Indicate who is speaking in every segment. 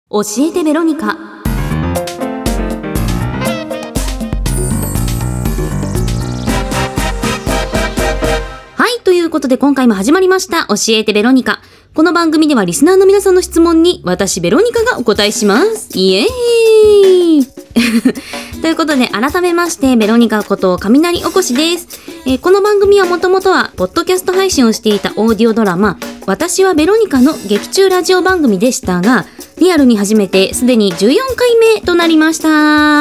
Speaker 1: 教えてベロニカ。はい、ということで今回も始まりました教えてベロニカ。この番組ではリスナーの皆さんの質問に私ベロニカがお答えします。イエーイということで改めましてベロニカこと雷おこしです。この番組はもともとはポッドキャスト配信をしていたオーディオドラマ私はベロニカの劇中ラジオ番組でしたが、リアルに始めてすでに14回目となりました。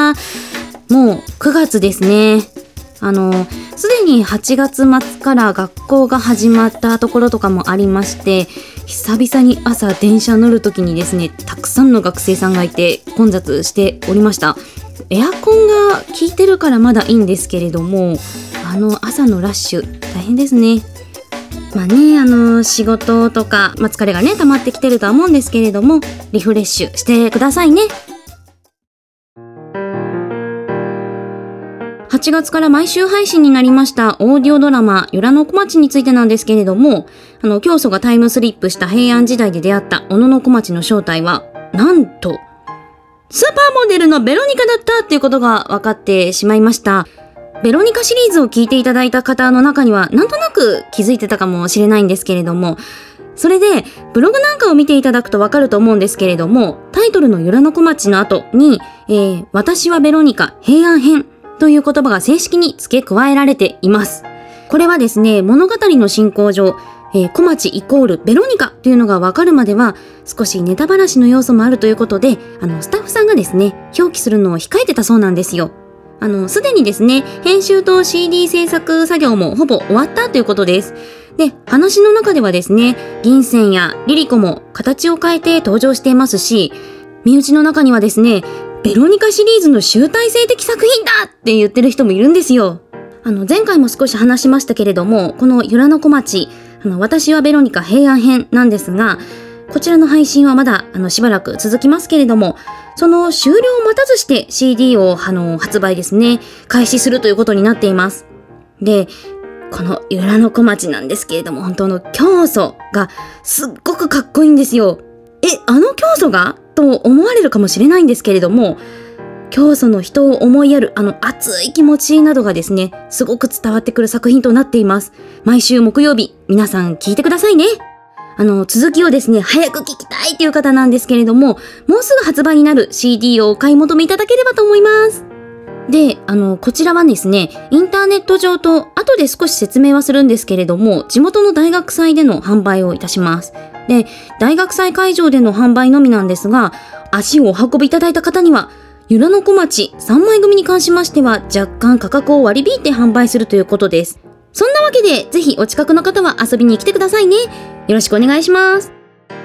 Speaker 1: もう9月ですね。すでに8月末から学校が始まったところとかもありまして、久々に朝電車乗るときにですね、たくさんの学生さんがいて混雑しておりました。エアコンが効いてるからまだいいんですけれども、朝のラッシュ大変ですね。まあね、仕事とか、疲れがね溜まってきてるとは思うんですけれども、リフレッシュしてくださいね。8月から毎週配信になりましたオーディオドラマ由良の小町についてなんですけれども、教祖がタイムスリップした平安時代で出会った小野小町の正体はなんとスーパーモデルのベロニカだったっていうことが分かってしまいました。ベロニカシリーズを聞いていただいた方の中にはなんとなく気づいてたかもしれないんですけれども、それでブログなんかを見ていただくとわかると思うんですけれども、タイトルの由良の小町の後に、私はベロニカ平安編という言葉が正式に付け加えられています。これはですね、物語の進行上、小町イコールベロニカというのがわかるまでは少しネタばらしの要素もあるということで、スタッフさんがですね、表記するのを控えてたそうなんですよ。すでにですね、編集と CD 制作作業もほぼ終わったということです。で、話の中ではですね、銀線やリリコも形を変えて登場していますし、身内の中にはですね、ベロニカシリーズの集大成的作品だって言ってる人もいるんですよ。前回も少し話しましたけれども、この由良の小町、私はベロニカ平安編なんですが、こちらの配信はまだしばらく続きますけれども、その終了を待たずして CD を発売ですね、開始するということになっています。で、この由良の小町なんですけれども、本当の教祖がすっごくかっこいいんですよ。教祖がと思われるかもしれないんですけれども、教祖の人を思いやる熱い気持ちなどがですね、すごく伝わってくる作品となっています。毎週木曜日、皆さん聞いてくださいね。続きをですね、早く聞きたいという方なんですけれども、もうすぐ発売になる CD をお買い求めいただければと思います。で、こちらはですね、インターネット上と後で少し説明はするんですけれども、地元の大学祭での販売をいたします。で、大学祭会場での販売のみなんですが、足をお運びいただいた方には、由良の小町3枚組に関しましては若干価格を割り引いて販売するということです。そんなわけで、ぜひお近くの方は遊びに来てくださいね。よろしくお願いします。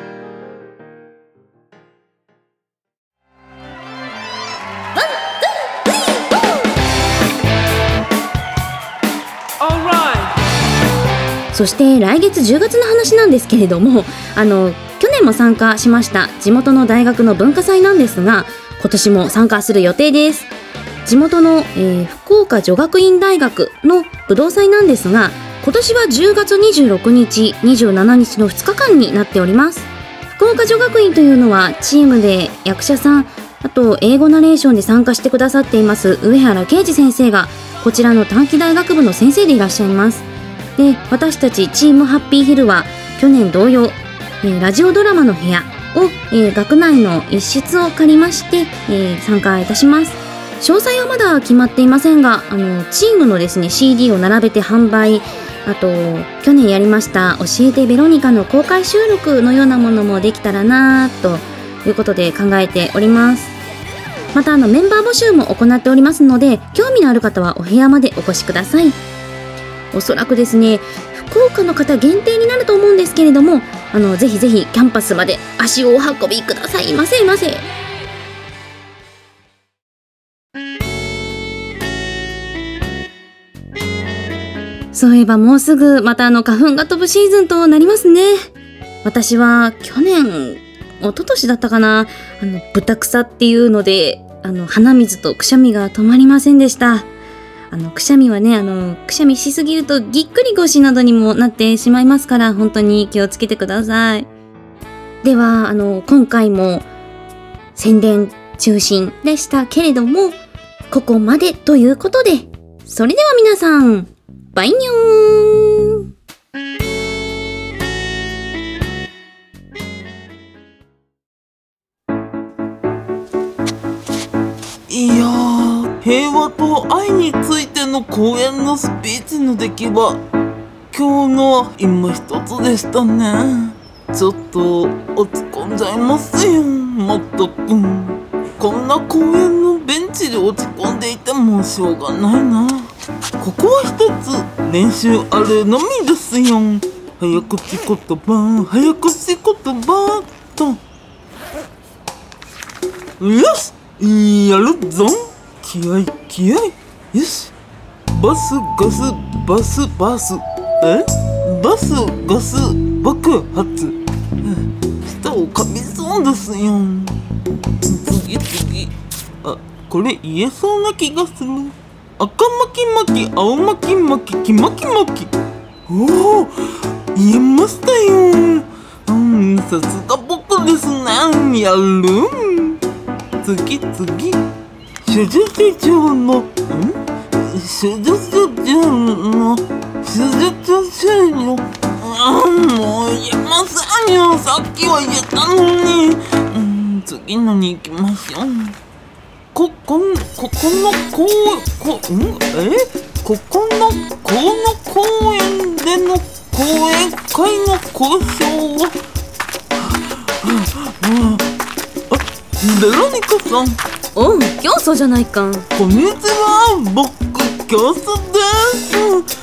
Speaker 1: そして来月10月の話なんですけれども、去年も参加しました地元の大学の文化祭なんですが、今年も参加する予定です。地元の、福岡女学院大学の武道祭なんですが、今年は10月26日、27日の2日間になっております。福岡女学院というのはチームで役者さん、あと英語ナレーションで参加してくださっています上原啓二先生がこちらの短期大学部の先生でいらっしゃいます。で、私たちチームハッピーヒルは去年同様、ラジオドラマの部屋を、学内の一室を借りまして、参加いたします。詳細はまだ決まっていませんが、チームのですね CD を並べて販売、あと去年やりました教えてベロニカの公開収録のようなものもできたらなということで考えております。またメンバー募集も行っておりますので、興味のある方はお部屋までお越しください。おそらくですね、福岡の方限定になると思うんですけれども、ぜひぜひキャンパスまで足をお運びくださいませませ。そういえばもうすぐまた花粉が飛ぶシーズンとなりますね。私は去年、一昨年だったかな、豚草っていうので鼻水とくしゃみが止まりませんでした。くしゃみはね、くしゃみしすぎるとぎっくり腰などにもなってしまいますから、本当に気をつけてください。では今回も宣伝中心でしたけれども、ここまでということで、それでは皆さん、バイニョーン。
Speaker 2: いやー、平和と愛についての講演のスピーチの出来は今日のは今一つでしたね。ちょっと落ち込んじゃいますよ、まったく。こんな公園のベンチで落ち込んでいてもしょうがないな。ここは一つ練習あるのみですよ。早口言葉、早口言葉と。よし、やるぞ。気合い気合い。よし。バスガスバスバス。バスガス爆発。舌を噛みそうですよ。次。これ言えそうな気がする。赤巻き巻き、青巻き巻き、黄巻き巻き。おお、言えましたよ。さすが僕ですね。やる。次。手術中のもう言えませんよ。さっきは言えたのに。次のに行きましょう。ここの公園での講演会の交渉はベロニカさん。
Speaker 1: おう、教祖じゃないか。
Speaker 2: こんにちは、僕教祖です。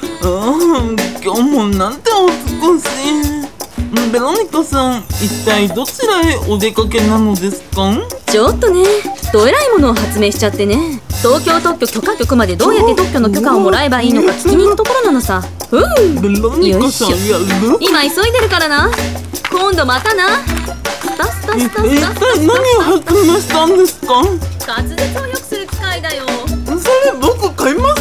Speaker 2: 今日もなんてお少しい。ベロニカさん、一体どちらへお出かけなのですか？
Speaker 1: ちょっとね、どえらいものを発明しちゃってね。東京特許許可局までどうやって特許の許可をもらえばいいのか聞きに行くところなのさ。
Speaker 2: ベロニカさん、やる？
Speaker 1: 今急いでるからな。今度またな。スタ。
Speaker 2: 一体何を発明したんですか？
Speaker 1: 滑舌を良くする機械だよ。
Speaker 2: それ僕買います